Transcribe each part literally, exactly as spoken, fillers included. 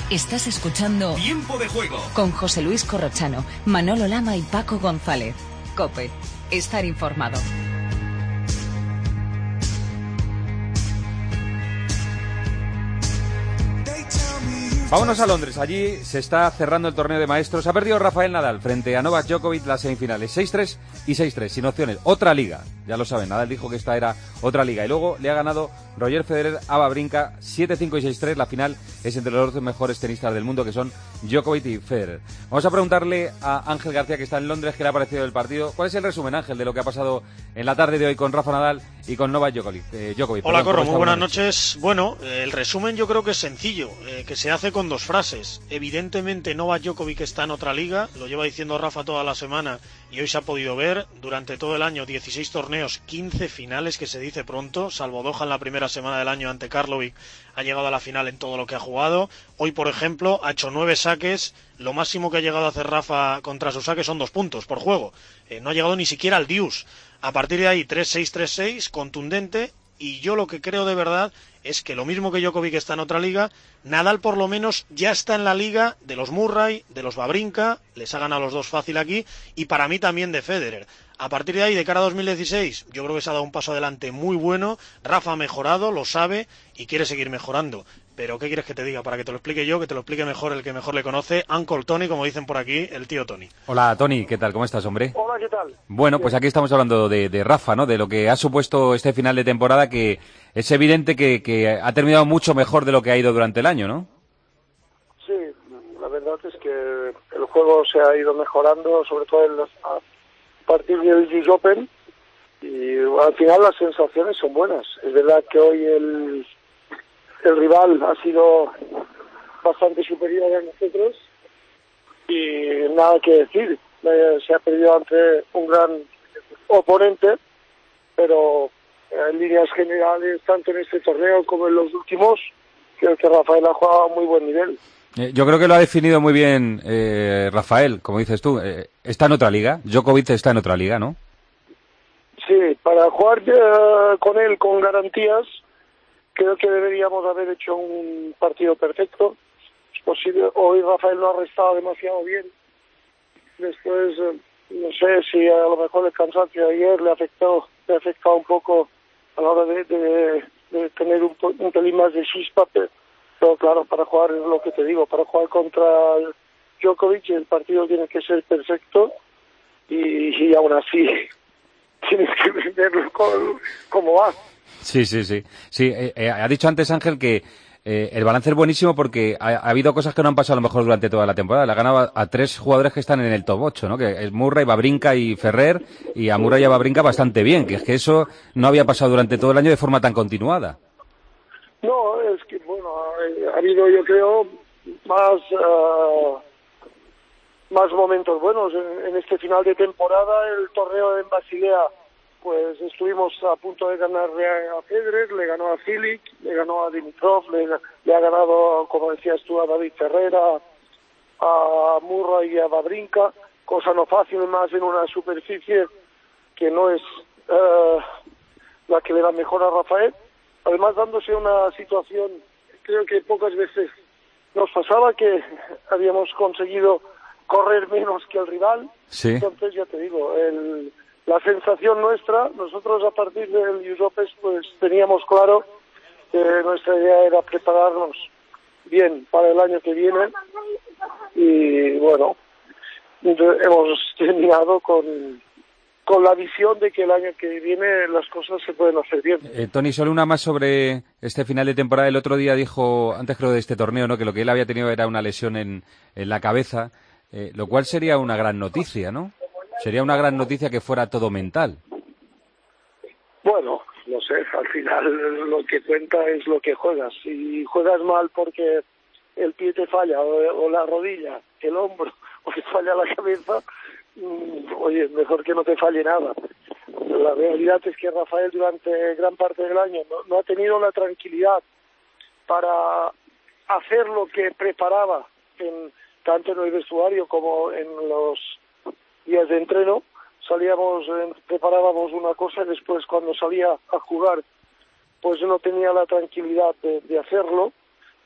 Estás escuchando Tiempo de Juego con José Luis Corrochano, Manolo Lama y Paco González. COPE. Estar informado. Vámonos a Londres, allí se está cerrando el torneo de maestros. Ha perdido Rafael Nadal frente a Novak Djokovic las semifinales, seis tres y seis tres, sin opciones. Otra liga, ya lo saben, Nadal dijo que esta era otra liga. Y luego le ha ganado Roger Federer a Wawrinka siete cinco y seis tres. La final es entre los doce mejores tenistas del mundo, que son Djokovic y Federer. Vamos a preguntarle a Ángel García, que está en Londres, qué le ha parecido el partido. ¿Cuál es el resumen, Ángel, de lo que ha pasado en la tarde de hoy con Rafa Nadal y con Novak Djokovic? Eh, Djokovic Hola, perdón, Corro, muy buenas noche? noches. Bueno, eh, el resumen yo creo que es sencillo, eh, que se hace con dos frases. Evidentemente Novak Djokovic está en otra liga, lo lleva diciendo Rafa toda la semana y hoy se ha podido ver. Durante todo el año, dieciséis torneos, quince finales, que se dice pronto, salvo Doha en la primera semana del año ante Karlovic, ha llegado a la final en todo lo que ha jugado. Hoy, por ejemplo, ha hecho nueve saques, lo máximo que ha llegado a hacer Rafa contra sus saques son dos puntos por juego. Eh, no ha llegado ni siquiera al deuce. A partir de ahí, tres seis, tres seis, contundente. Y yo lo que creo de verdad es que lo mismo que Djokovic está en otra liga, Nadal por lo menos ya está en la liga de los Murray, de los Wawrinka, les ha ganado a los dos fácil aquí, y para mí también de Federer. A partir de ahí, de cara a dos mil dieciséis, yo creo que se ha dado un paso adelante muy bueno. Rafa ha mejorado, lo sabe y quiere seguir mejorando. Pero ¿qué quieres que te diga? Para que te lo explique yo, que te lo explique mejor el que mejor le conoce, Uncle Tony, como dicen por aquí, el tío Tony. Hola, Tony, ¿qué tal? ¿Cómo estás, hombre? Hola, ¿qué tal? Bueno, pues aquí estamos hablando de, de Rafa, ¿no? De lo que ha supuesto este final de temporada, que es evidente que, que ha terminado mucho mejor de lo que ha ido durante el año, ¿no? Sí, la verdad es que el juego se ha ido mejorando, sobre todo en los, a partir del U S Open, y al final las sensaciones son buenas. Es verdad que hoy el, el rival ha sido bastante superior a nosotros y nada que decir. Eh, se ha perdido ante un gran oponente, pero en líneas generales, tanto en este torneo como en los últimos, creo que Rafael ha jugado a muy buen nivel. Eh, yo creo que lo ha definido muy bien eh, Rafael, como dices tú. Eh, está en otra liga, Djokovic está en otra liga, ¿no? Sí, para jugar eh, con él con garantías, creo que deberíamos haber hecho un partido perfecto. Es posible, hoy Rafael lo ha restado demasiado bien. Después, eh, no sé si a lo mejor el cansancio de ayer le afectó, le ha afectado un poco a la hora de, de, de tener un, un pelín más de chispa, pero, pero claro, para jugar, es lo que te digo, para jugar contra Djokovic el partido tiene que ser perfecto y, y aún así tienes que venderlo como, como va. Sí, sí, sí. Sí, eh, eh, ha dicho antes Ángel que eh, el balance es buenísimo porque ha, ha habido cosas que no han pasado a lo mejor durante toda la temporada. Le ha ganado a, a tres jugadores que están en el top ocho, ¿no? Que es Murray, Wawrinka y Ferrer, y a Murray y a Wawrinka bastante bien, que es que eso no había pasado durante todo el año de forma tan continuada. No, es que, bueno, ha, ha habido, yo creo, más uh, más momentos buenos en, en este final de temporada. El torneo en Basilea, pues estuvimos a punto de ganarle a Federer, le ganó a Cilic, le ganó a Dimitrov, le, le ha ganado, como decías tú, a David Ferrera, a Murray y a Wawrinka, cosa no fácil, más en una superficie que no es uh, la que le da mejor a Rafael. Además, dándose una situación, creo que pocas veces nos pasaba, que habíamos conseguido correr menos que el rival. Sí. Entonces, ya te digo, el, la sensación nuestra, nosotros a partir del U S Open, pues teníamos claro que nuestra idea era prepararnos bien para el año que viene y, bueno, hemos terminado con... con la visión de que el año que viene las cosas se pueden hacer bien. Eh, Tony, solo una más sobre este final de temporada. El otro día dijo, antes creo de este torneo, ¿no?, que lo que él había tenido era una lesión en, en la cabeza, eh, lo cual sería una gran noticia, ¿no? Sería una gran noticia que fuera todo mental. Bueno, no sé, al final lo que cuenta es lo que juegas. Si juegas mal porque el pie te falla, o, o la rodilla, el hombro, o te falla la cabeza, oye, mejor que no te falle nada. La realidad es que Rafael durante gran parte del año no, no ha tenido la tranquilidad para hacer lo que preparaba, en, tanto en el vestuario como en los días de entreno. Salíamos, eh, preparábamos una cosa y después cuando salía a jugar pues no tenía la tranquilidad de, de hacerlo,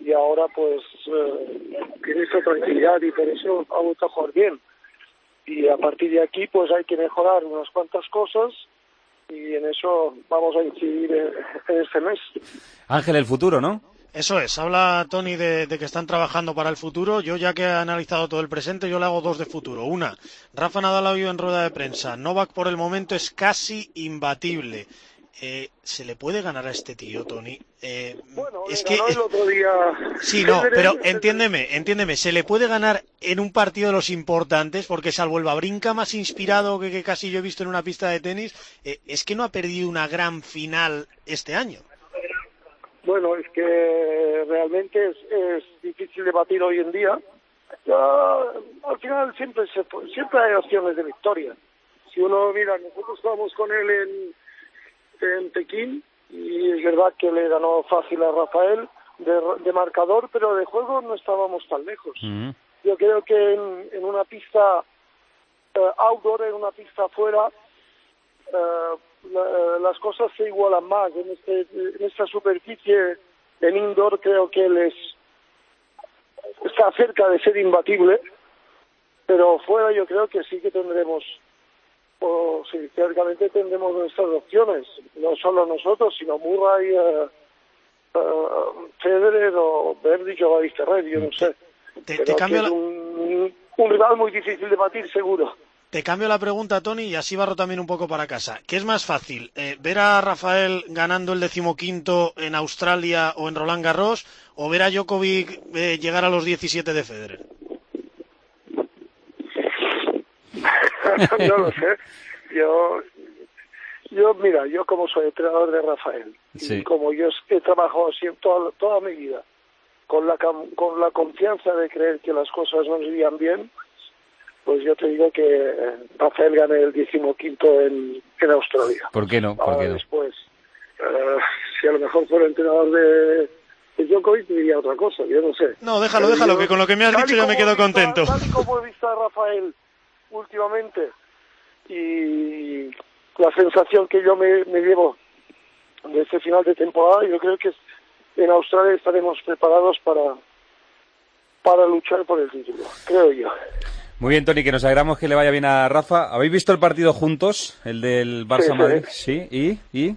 y ahora pues eh, tiene esa tranquilidad y por eso ha vuelto a jugar bien. Y a partir de aquí pues hay que mejorar unas cuantas cosas y en eso vamos a incidir en, en este mes. Ángel, el futuro, ¿no? Eso es, habla Tony de, de que están trabajando para el futuro. Yo, ya que he analizado todo el presente, yo le hago dos de futuro. Una, Rafa Nadal ha oído en rueda de prensa, Novak por el momento es casi imbatible. Eh, ¿Se le puede ganar a este tío, Tony? Eh, bueno, es le que ganó el otro día. Sí, no, pero entiéndeme, entiéndeme, ¿se le puede ganar en un partido de los importantes? Porque salvo el Wawrinka más inspirado que, que casi yo he visto en una pista de tenis, eh, es que no ha perdido una gran final este año. Bueno, es que realmente es, es difícil debatir hoy en día. Uh, al final siempre se, siempre hay opciones de victoria. Si uno mira, nosotros estábamos con él en, en Pekín y es verdad que le ganó fácil a Rafael de, de marcador, pero de juego no estábamos tan lejos. Uh-huh. Yo creo que en, en una pista uh, outdoor, en una pista afuera, uh, La, las cosas se igualan más. En, este, en esta superficie, en indoor, creo que él es, está cerca de ser imbatible, pero fuera yo creo que sí que tendremos, o sí, teóricamente tendremos nuestras opciones, no solo nosotros, sino Murray, uh, uh, Federer o Berdych o Ferrer, yo no sé. Te, te, te cambio es la... un, un rival muy difícil de batir, seguro. Te cambio la pregunta, Tony, y así barro también un poco para casa. ¿Qué es más fácil, eh, ver a Rafael ganando el decimoquinto en Australia o en Roland Garros, o ver a Djokovic eh, llegar a los diecisiete de Federer? No lo sé. Yo, yo, mira, yo como soy entrenador de Rafael, sí. y como yo he trabajado siempre toda, toda mi vida con la, con la confianza de creer que las cosas nos irían bien, pues yo te digo que Rafael gane el decimoquinto en, en Australia. ¿Por qué no? ¿Por qué no? Después, uh, si a lo mejor fuera entrenador de, de Djokovic, diría otra cosa, yo no sé. No, déjalo, Pero déjalo, yo, que con lo que me has dicho ya me quedo contento. Tal y como he visto a Rafael últimamente, y la sensación que yo me, me llevo de este final de temporada, yo creo que en Australia estaremos preparados para, para luchar por el título, creo yo. Muy bien, Tony, que nos alegramos que le vaya bien a Rafa. ¿Habéis visto el partido juntos, el del Barça-Madrid? Sí, sí. ¿Y? ¿Y?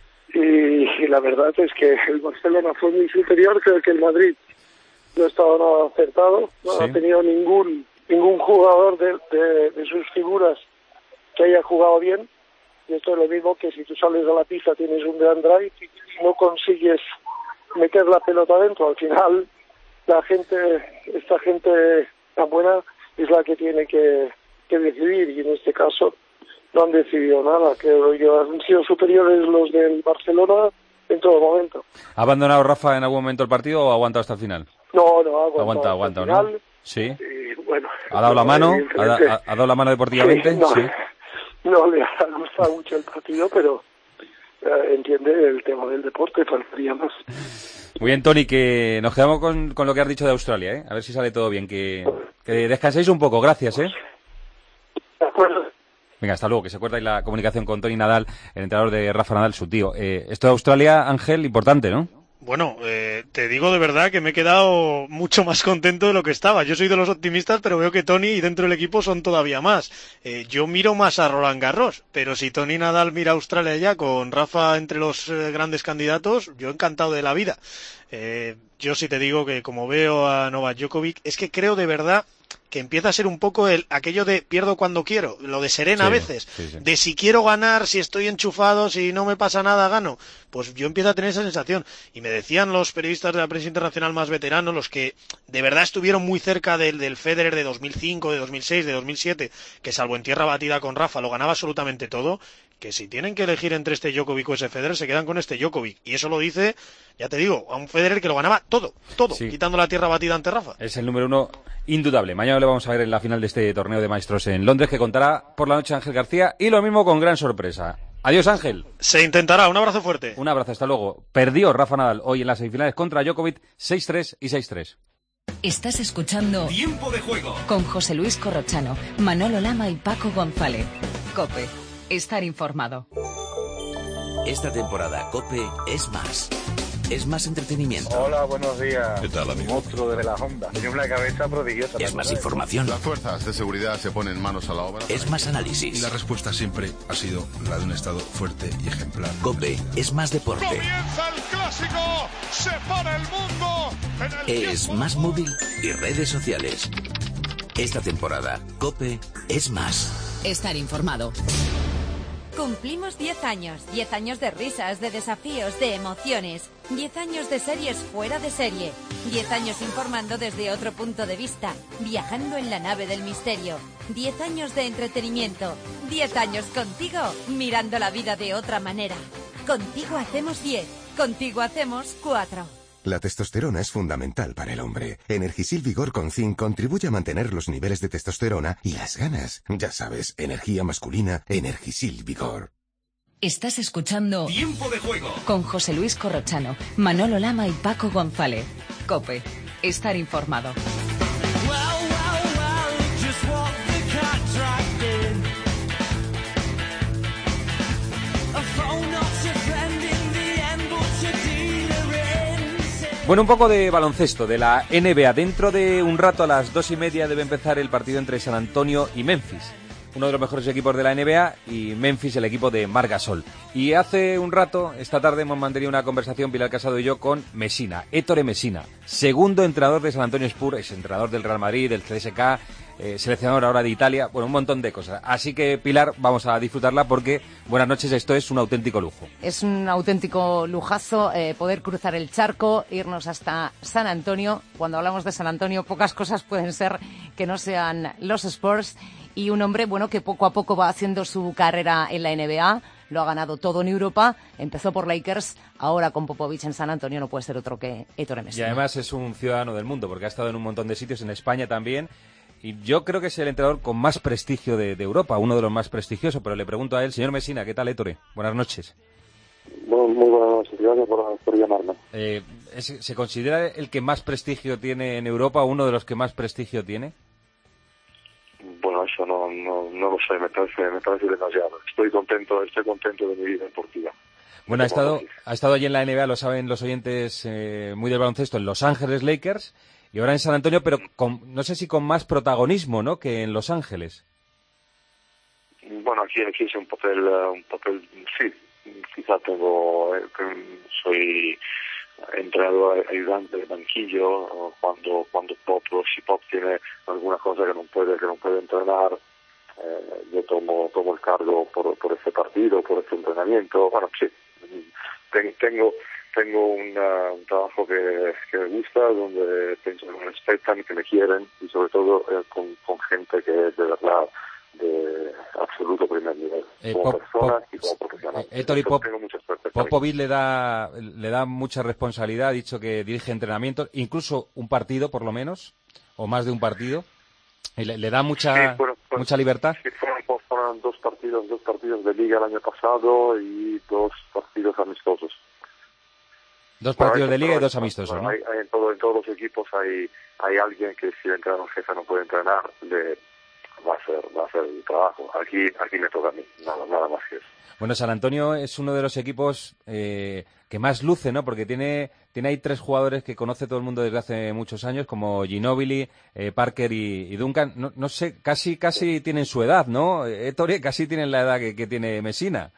Y, y la verdad es que el Barcelona fue muy superior, creo que el Madrid no estaba nada acertado, no sí. ha tenido ningún ningún jugador de, de, de sus figuras que haya jugado bien, y esto es lo mismo que si tú sales a la pista, tienes un gran drive y no consigues meter la pelota dentro, al final la gente, esta gente tan buena es la que tiene que, que decidir, y en este caso no han decidido nada, creo yo. Han sido superiores los del Barcelona en todo momento. ¿Ha abandonado Rafa en algún momento el partido o ha aguantado hasta el final? No, no, ha aguantado. Aguanta, aguanta, ¿no? Final, sí. Y, bueno, ¿Ha dado la mano? ¿Ha, ha, ¿Ha dado la mano deportivamente? Sí, no, sí. No le ha gustado mucho el partido, pero eh, entiende el tema del deporte, faltaría más. Muy bien, Tony, que nos quedamos con, con lo que has dicho de Australia, ¿eh? A ver si sale todo bien, que, que descanséis un poco, gracias, ¿eh? De acuerdo. Venga, hasta luego, que se corta ahí la comunicación con Tony Nadal, el entrenador de Rafa Nadal, su tío. Eh, esto de Australia, Ángel, importante, ¿no? Bueno, eh, te digo de verdad que me he quedado mucho más contento de lo que estaba. Yo soy de los optimistas, pero veo que Tony y dentro del equipo son todavía más. Eh, yo miro más a Roland Garros, pero si Tony Nadal mira a Australia ya con Rafa entre los eh, grandes candidatos, yo encantado de la vida. Eh, yo sí te digo que como veo a Novak Djokovic, es que creo de verdad que empieza a ser un poco el aquello de pierdo cuando quiero, lo de Serena sí, a veces, sí, sí. de si quiero ganar, si estoy enchufado, si no me pasa nada, gano. Pues yo empiezo a tener esa sensación. Y me decían los periodistas de la prensa internacional más veteranos, los que de verdad estuvieron muy cerca del, del Federer de dos mil cinco, de dos mil seis, de dos mil siete, que salvo en tierra batida con Rafa lo ganaba absolutamente todo, que si tienen que elegir entre este Djokovic o ese Federer, se quedan con este Djokovic. Y eso lo dice, ya te digo, a un Federer que lo ganaba todo, todo, sí. quitando la tierra batida ante Rafa. Es el número uno indudable. Mañana le vamos a ver en la final de este torneo de maestros en Londres, que contará por la noche Ángel García, y lo mismo con gran sorpresa. Adiós, Ángel. Se intentará. Un abrazo fuerte. Un abrazo, hasta luego. Perdió Rafa Nadal hoy en las semifinales contra Djokovic seis tres y seis tres. Estás escuchando Tiempo de Juego con José Luis Corrochano, Manolo Lama y Paco González. COPE. Estar informado. Esta temporada COPE es más. es más entretenimiento. Hola, buenos días. ¿Qué tal, amigo? Monstruo de la Honda. Tiene una cabeza prodigiosa. Es más información. Las fuerzas de seguridad se ponen manos a la obra. Es más análisis. Y la respuesta siempre ha sido la de un Estado fuerte y ejemplar. COPE es más deporte. ¡Comienza el clásico! ¡Se para el mundo! En el es más móvil y redes sociales. Esta temporada, COPE es más. Estar informado. Cumplimos diez años, diez años de risas, de desafíos, de emociones, diez años de series fuera de serie, diez años informando desde otro punto de vista, viajando en la nave del misterio, diez años de entretenimiento, diez años contigo, mirando la vida de otra manera. Contigo hacemos diez, contigo hacemos cuatro. La testosterona es fundamental para el hombre. Energisil Vigor con zinc contribuye a mantener los niveles de testosterona y las ganas. Ya sabes, energía masculina, Energisil Vigor. Estás escuchando Tiempo de Juego con José Luis Corrochano, Manolo Lama y Paco González. COPE. Estar informado. Bueno, un poco de baloncesto, de la N B A. Dentro de un rato, a las dos y media, debe empezar el partido entre San Antonio y Memphis. Uno de los mejores equipos de la N B A y Memphis, el equipo de Marc Gasol. Y hace un rato, esta tarde, hemos mantenido una conversación, Pilar Casado y yo, con Messina, Ettore Messina, segundo entrenador de San Antonio Spurs, es entrenador del Real Madrid, del C S K, eh, seleccionador ahora de Italia, bueno, un montón de cosas. Así que, Pilar, vamos a disfrutarla porque, buenas noches, esto es un auténtico lujo. Es un auténtico lujazo eh, poder cruzar el charco, irnos hasta San Antonio. Cuando hablamos de San Antonio, pocas cosas pueden ser que no sean los Spurs. Y un hombre, bueno, que poco a poco va haciendo su carrera en la N B A, lo ha ganado todo en Europa, empezó por Lakers, ahora con Popovich en San Antonio no puede ser otro que Ettore Messina. Y además es un ciudadano del mundo, porque ha estado en un montón de sitios, en España también, y yo creo que es el entrenador con más prestigio de, de Europa, uno de los más prestigiosos, pero le pregunto a él, señor Messina, ¿qué tal, Ettore? Buenas noches. Muy, muy buenas noches, gracias por, por llamarme. Eh, ¿es, ¿Se considera el que más prestigio tiene en Europa, uno de los que más prestigio tiene? Bueno, eso no, no, no lo sé, me parece, me parece demasiado. Estoy contento, estoy contento de mi vida deportiva. Bueno, ha estado, ha estado allí en la N B A, lo saben los oyentes eh, muy del baloncesto, en Los Ángeles Lakers y ahora en San Antonio, pero con, no sé si con más protagonismo, ¿no?, que en Los Ángeles. Bueno, aquí, aquí es un papel, un papel, sí, quizá tengo, soy entrenador ayudante de banquillo cuando cuando Pop, si Pop tiene alguna cosa que no puede que no puede entrenar, eh, yo tomo tomo el cargo por por este partido, por este entrenamiento. Bueno, sí, tengo tengo una, un trabajo que, que me gusta, donde pienso que me respetan, que me quieren y sobre todo eh, con, con gente que es de verdad de absoluto primer nivel, eh, como pop, persona pop, y como profesional. Eh, Ettore, Pop, tengo mucha suerte. Popovich le da le da mucha responsabilidad, ha dicho que dirige entrenamientos, incluso un partido por lo menos, o más de un partido, y le, le da mucha sí, bueno, pues, mucha libertad. Sí, fueron, fueron dos partidos, dos partidos de liga el año pasado y dos partidos amistosos. Dos partidos bueno, de liga pero, y dos amistosos, bueno, ¿no? Hay, hay en, todo, en todos los equipos hay hay alguien que si el entrenador jefe no puede entrenar, le va a hacer va a hacer el trabajo. Aquí aquí me toca a mí, nada, nada más que eso. Bueno, San Antonio es uno de los equipos eh, que más luce, ¿no? Porque tiene tiene ahí tres jugadores que conoce todo el mundo desde hace muchos años, como Ginóbili, eh, Parker y, y Duncan. No, no sé, casi casi tienen su edad, ¿no? Ettore, casi tienen la edad que, que tiene Messina.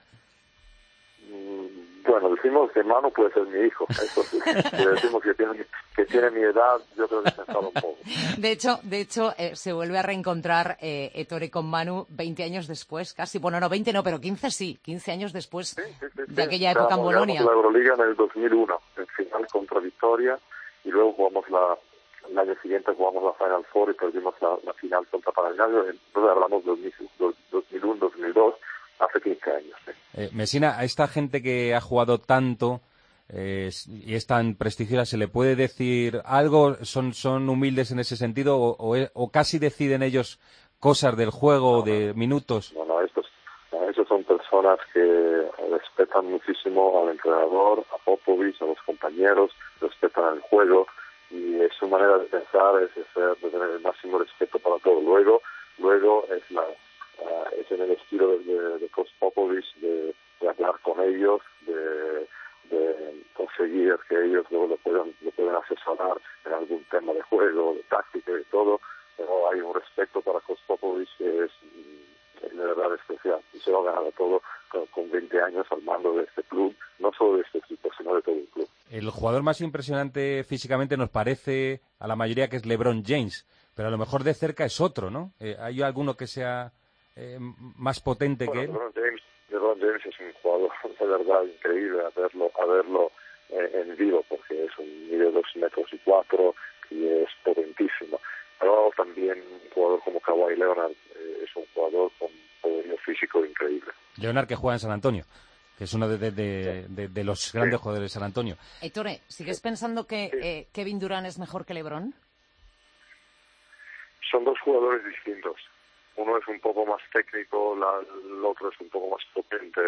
Bueno, decimos que Manu puede ser mi hijo, eso sí. Si decimos que tiene, que tiene mi edad, yo creo que se enfada un poco. De hecho, de hecho eh, se vuelve a reencontrar eh, Ettore con Manu veinte años después, casi. Bueno, no, veinte no, pero quince sí, quince años después sí, sí, sí, de aquella época en Bolonia. La Euroliga en el dos mil uno, en final contra Victoria, y luego jugamos la, el año siguiente jugamos la Final Four y perdimos la, la final contra Panathinaikos. Entonces hablamos de dos mil uno, dos mil dos, hace quince años. ¿sí? Eh, Messina, a esta gente que ha jugado tanto eh, y es tan prestigiosa, ¿se le puede decir algo? ¿Son, son humildes en ese sentido o, o, o casi deciden ellos cosas del juego, no, de minutos? No, no, estos, no, estos son personas que respetan muchísimo al entrenador, a Popovich, a los compañeros, respetan el juego y es su manera de pensar, es de, ser, de tener el máximo respeto para todo. Luego, luego es la Uh, es en el estilo de, de, de Coach Popovich de, de hablar con ellos, de, de seguir, que ellos luego lo puedan, lo puedan asesorar en algún tema de juego, de táctica y de todo, pero hay un respeto para Kost Popovich que es de verdad especial, y se lo ha ganado todo con, con veinte años al mando de este club, no solo de este equipo, sino de todo el club. El jugador más impresionante físicamente nos parece a la mayoría que es LeBron James, pero a lo mejor de cerca es otro, ¿no? Eh, ¿Hay alguno que sea eh, más potente bueno, que él? LeBron James, LeBron James es un jugador de verdad increíble a verlo, a verlo eh, en vivo, porque es un mide dos metros y cuatro y es potentísimo. Pero también un jugador como Kawhi Leonard eh, es un jugador con poderío físico increíble. Leonard, que juega en San Antonio, que es uno de, de, de, de, de los grandes sí. jugadores de San Antonio. Ettore, ¿sigues pensando que eh, Kevin Durant es mejor que LeBron? Son dos jugadores distintos. Uno es un poco más técnico, la, el otro es un poco más potente.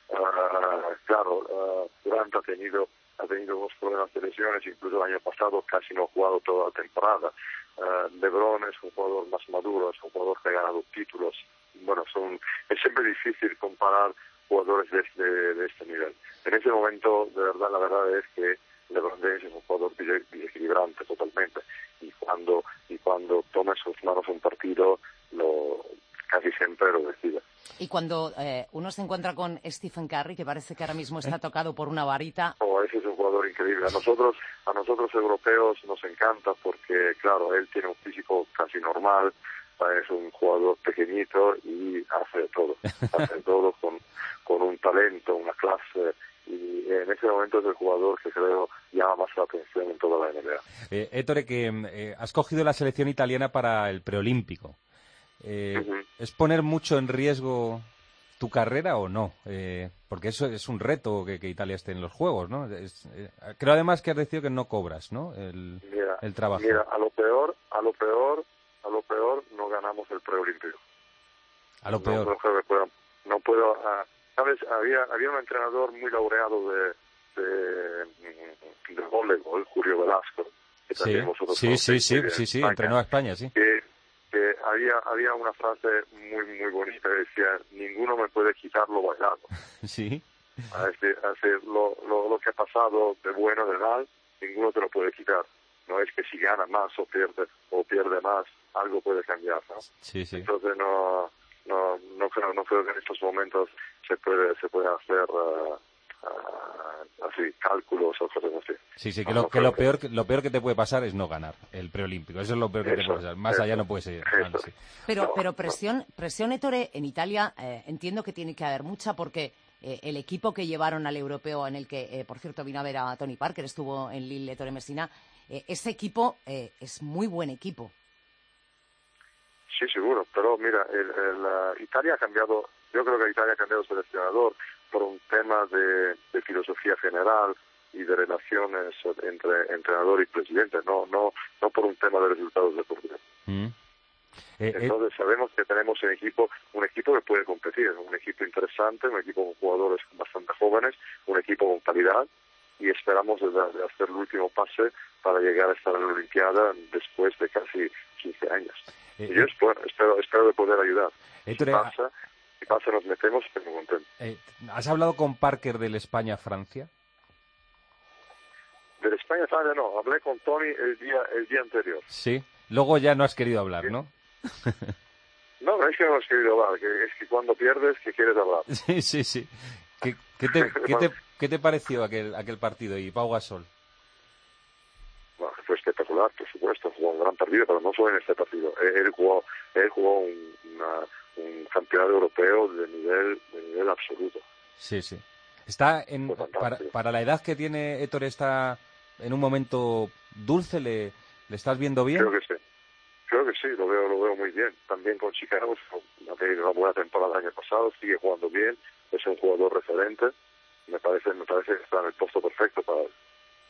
Uh, claro, uh, Durant ha tenido ha tenido dos problemas de lesiones, incluso el año pasado casi no ha jugado toda la temporada. Uh, LeBron es un jugador más maduro, es un jugador que ha ganado títulos. Bueno, son es siempre difícil comparar jugadores de este, de este nivel. En ese momento, de verdad, la verdad es que LeBron James es un jugador desequilibrante totalmente. Y cuando y cuando toma en sus manos un partido, lo casi siempre lo decide. Y cuando eh, uno se encuentra con Stephen Curry, que parece que ahora mismo está tocado por una varita... Oh, ese es un jugador increíble. A nosotros, a nosotros europeos nos encanta porque, claro, él tiene un físico casi normal, es un jugador pequeñito y hace todo. Hace todo con, con un talento, una clase... Y en ese momento es el jugador que creo llama más la atención en toda la N B A. Eh, Ettore, que eh, has cogido la selección italiana para el preolímpico. Eh, uh-huh. ¿Es poner mucho en riesgo tu carrera o no? Eh, porque eso es un reto que, que Italia esté en los Juegos, ¿no? Es, eh, creo además que has decidido que no cobras, ¿no? El, mira, el trabajo. Mira, a lo peor, a lo peor, a lo peor no ganamos el preolímpico. A lo peor. No, no creo que pueda, no puedo. Uh, ¿Sabes? Había había un entrenador muy laureado de de, de voleibol, Julio Velasco, que sí, también vosotros sí, sí, sí, sí, sí, entrenó a España, sí. Que, que había había una frase muy muy bonita que decía: ninguno me puede quitar lo bailado. Sí. Así, así, lo, lo, lo que ha pasado de bueno de mal, ninguno te lo puede quitar. No es que si gana más o pierde o pierde más, algo puede cambiar, ¿no? Sí, sí. Entonces no no no creo no creo que en estos momentos se puede se puede hacer uh, uh, así cálculos o cosas así. Sí, sí, que, no, lo, que lo peor que lo peor que te puede pasar es no ganar el preolímpico. Eso es lo peor que eso, te puede pasar. Más eso, allá no puedes ir. Vale, sí. Pero no, pero presión no. presión Ettore en Italia eh, entiendo que tiene que haber mucha porque eh, el equipo que llevaron al europeo en el que eh, por cierto vino a ver a Tony Parker, estuvo en Lille, Ettore Messina, eh, ese equipo eh, es muy buen equipo. Sí, seguro, pero mira, el, el, uh, Italia ha cambiado, yo creo que Italia ha cambiado su seleccionador por un tema de, de filosofía general y de relaciones entre entrenador y presidente, no no no por un tema de resultados deportivos. Mm. Eh, Entonces eh... sabemos que tenemos un equipo, un equipo que puede competir, un equipo interesante, un equipo con jugadores bastante jóvenes, un equipo con calidad, y esperamos de, de hacer el último pase para llegar a estar en la Olimpiada después de casi quince años. Eh, y yo espero, espero, espero de poder ayudar. Ettore, si pasa, si pasa nos metemos, estoy muy contento. Eh, ¿Has hablado con Parker del España-Francia? Del España-Francia no, hablé con Tony el día el día anterior. Sí, luego ya no has querido hablar, sí. ¿no? No, no es que no has querido hablar, que es que cuando pierdes que quieres hablar. Sí, sí, sí. ¿Qué, qué, te, qué, te, ¿Qué te pareció aquel aquel partido y Pau Gasol? Bueno, fue espectacular, por supuesto, jugó un gran partido, pero no solo en este partido. Él jugó, él jugó un, una, un campeonato europeo de nivel de nivel absoluto. Sí, sí. Está en para, para la edad que tiene Ettore, está en un momento dulce, ¿le, le estás viendo bien? Creo que sí. Creo que sí, lo veo lo veo muy bien. También con Chicago, ha tenido una buena temporada el año pasado, sigue jugando bien, es un jugador referente. Me parece me parece que está en el puesto perfecto para él.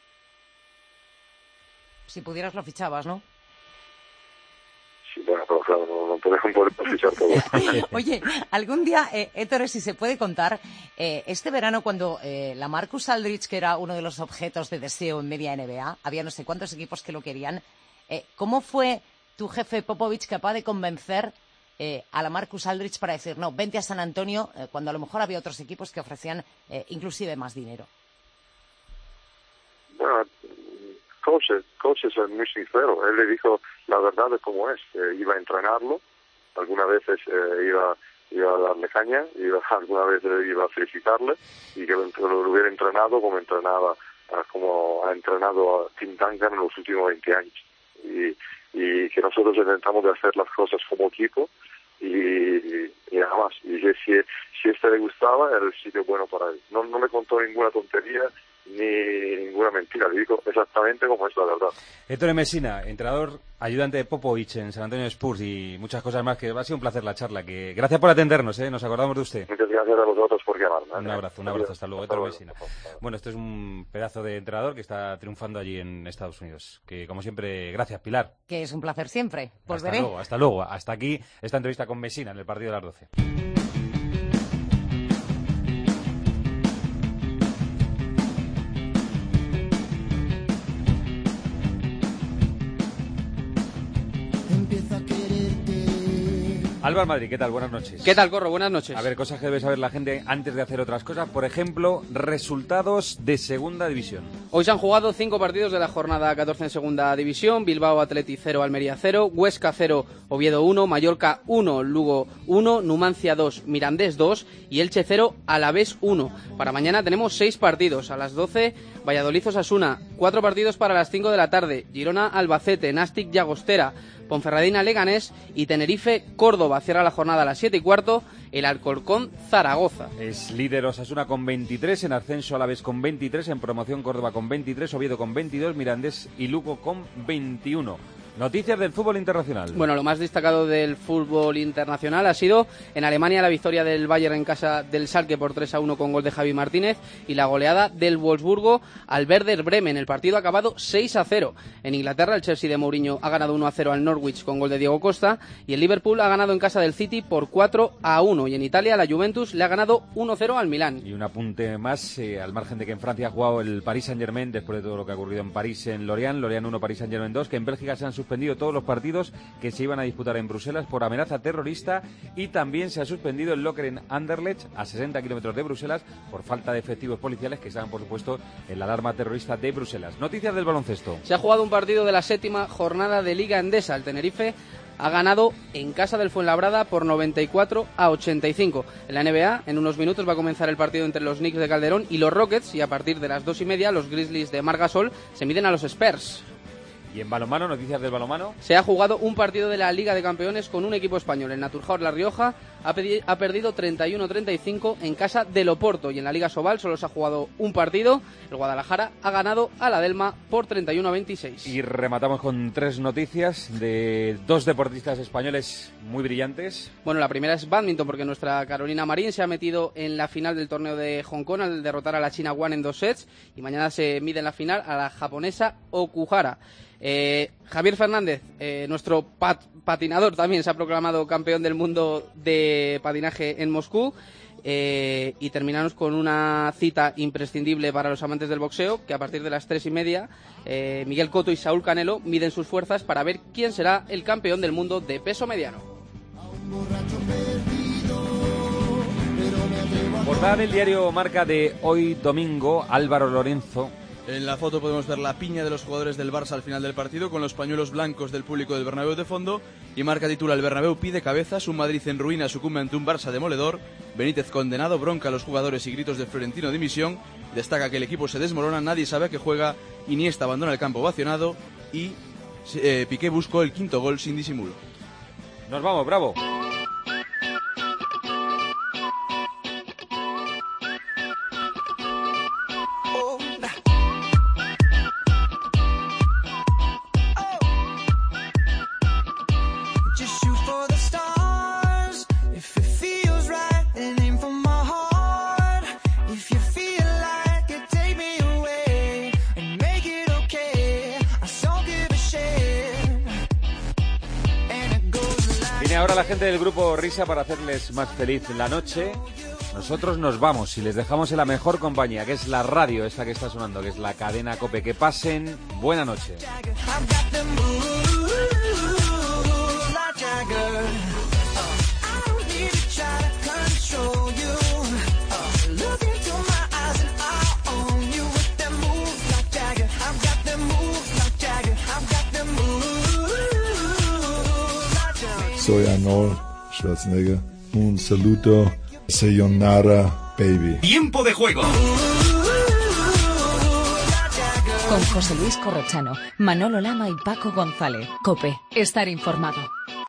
Si pudieras lo fichabas, ¿no? Sí, bueno, pero claro, no, no podemos poder fichar todo. Oye, algún día, eh, Ettore, si se puede contar, eh, este verano cuando eh, la Marcus Aldridge, que era uno de los objetos de deseo en media N B A, había no sé cuántos equipos que lo querían, eh, ¿cómo fue tu jefe Popovich capaz de convencer eh, a la Marcus Aldridge para decir, no, vente a San Antonio, eh, cuando a lo mejor había otros equipos que ofrecían eh, inclusive más dinero? bueno, coach, coach es muy sincero. Él le dijo la verdad de cómo es. Eh, iba a entrenarlo, algunas veces eh, iba iba a darle caña, iba, alguna vez iba a felicitarle y que lo, lo hubiera entrenado como entrenaba, como ha entrenado a Tim Duncan en los últimos veinte años. Y, y que nosotros intentamos de hacer las cosas como equipo y, y nada más. Y que si, si este le gustaba, era el sitio bueno para él. No, no me contó ninguna tontería ni ninguna mentira, le digo exactamente como es la verdad. Ettore Messina, entrenador ayudante de Popovich en San Antonio Spurs y muchas cosas más, que ha sido un placer la charla. Que gracias por atendernos, ¿eh? Nos acordamos de usted. Muchas gracias a vosotros por llamarme. Un abrazo, un abrazo, hasta luego, Ettore Messina. Bueno, este es un pedazo de entrenador que está triunfando allí en Estados Unidos. Que como siempre, gracias, Pilar. Que es un placer siempre. Hasta Volveré. luego, hasta luego. Hasta aquí esta entrevista con Messina en el partido de las doce. Álvaro Madrid, ¿qué tal? Buenas noches. ¿Qué tal, Corro? Buenas noches. A ver, cosas que debe saber la gente antes de hacer otras cosas. Por ejemplo, resultados de Segunda División. Hoy se han jugado cinco partidos de la jornada catorce en Segunda División. Bilbao Athletic cero, Almería cero, Huesca cero, Oviedo uno, Mallorca uno, Lugo uno, Numancia dos, Mirandés dos y Elche cero, Alavés uno. Para mañana tenemos seis partidos. A las doce, Valladolid Osasuna. Cuatro partidos para las cinco de la tarde. Girona Albacete, Nastic Llagostera, Ponferradina Leganés y Tenerife Córdoba. Cierra la jornada a las siete y cuarto el Alcorcón Zaragoza. Es líder Osasuna con veintitrés, en ascenso Alavés con veintitrés, en promoción Córdoba con veintitrés, Oviedo con veintidós, Mirandés y Lugo con veintiuno. Noticias del fútbol internacional. Bueno, lo más destacado del fútbol internacional ha sido en Alemania la victoria del Bayern en casa del Schalke por tres a uno con gol de Javi Martínez y la goleada del Wolfsburgo al Werder Bremen. El partido ha acabado seis a cero. En Inglaterra el Chelsea de Mourinho ha ganado uno a cero al Norwich con gol de Diego Costa y el Liverpool ha ganado en casa del City por cuatro a uno. Y en Italia la Juventus le ha ganado uno a cero al Milán. Y un apunte más, eh, al margen de que en Francia ha jugado el Paris Saint-Germain después de todo lo que ha ocurrido en París en Lorient, Lorient uno, Paris Saint-Germain dos, que en Bélgica se han suspendido todos los partidos que se iban a disputar en Bruselas por amenaza terrorista y también se ha suspendido el Lokeren Anderlecht a sesenta kilómetros de Bruselas por falta de efectivos policiales que estaban, por supuesto, en la alarma terrorista de Bruselas. Noticias del baloncesto. Se ha jugado un partido de la séptima jornada de Liga Endesa. El Tenerife ha ganado en casa del Fuenlabrada por noventa y cuatro a ochenta y cinco. En la N B A, en unos minutos va a comenzar el partido entre los Knicks de Calderón y los Rockets y a partir de las dos y media los Grizzlies de Marc Gasol se miden a los Spurs. Y en balonmano, noticias del balonmano. Se ha jugado un partido de la Liga de Campeones con un equipo español. El Naturhaus La Rioja ha, pedi- ha perdido treinta y uno a treinta y cinco en casa del Oporto. Y en la Liga Sobal solo se ha jugado un partido. El Guadalajara ha ganado a la Delma por treinta y uno a veintiséis. Y rematamos con tres noticias de dos deportistas españoles muy brillantes. Bueno, la primera es bádminton, porque nuestra Carolina Marín se ha metido en la final del torneo de Hong Kong al derrotar a la China Wan en dos sets. Y mañana se mide en la final a la japonesa Okuhara. Eh, Javier Fernández, eh, nuestro pat- patinador, también se ha proclamado campeón del mundo de patinaje en Moscú. Eh, y terminamos con una cita imprescindible para los amantes del boxeo, que a partir de las tres y media eh, Miguel Cotto y Saúl Canelo miden sus fuerzas para ver quién será el campeón del mundo de peso mediano. Portada del diario Marca de hoy domingo, Álvaro Lorenzo. En la foto podemos ver la piña de los jugadores del Barça al final del partido con los pañuelos blancos del público del Bernabéu de fondo y Marca titula: el Bernabéu pide cabezas, un Madrid en ruina sucumbe ante un Barça demoledor, Benítez condenado, bronca a los jugadores y gritos de Florentino dimisión, destaca que el equipo se desmorona, nadie sabe a qué juega, Iniesta abandona el campo ovacionado y eh, Piqué buscó el quinto gol sin disimulo. Nos vamos, bravo. Ahora la gente del grupo Risa para hacerles más feliz la noche. Nosotros nos vamos y les dejamos en la mejor compañía, que es la radio esta que está sonando, que es la cadena COPE. Que pasen buena noche. soy Arnold Schwarzenegger. Un saludo, sayonara, baby. Tiempo de juego. Con José Luis Corrochano, Manolo Lama y Paco González. COPE. Estar informado.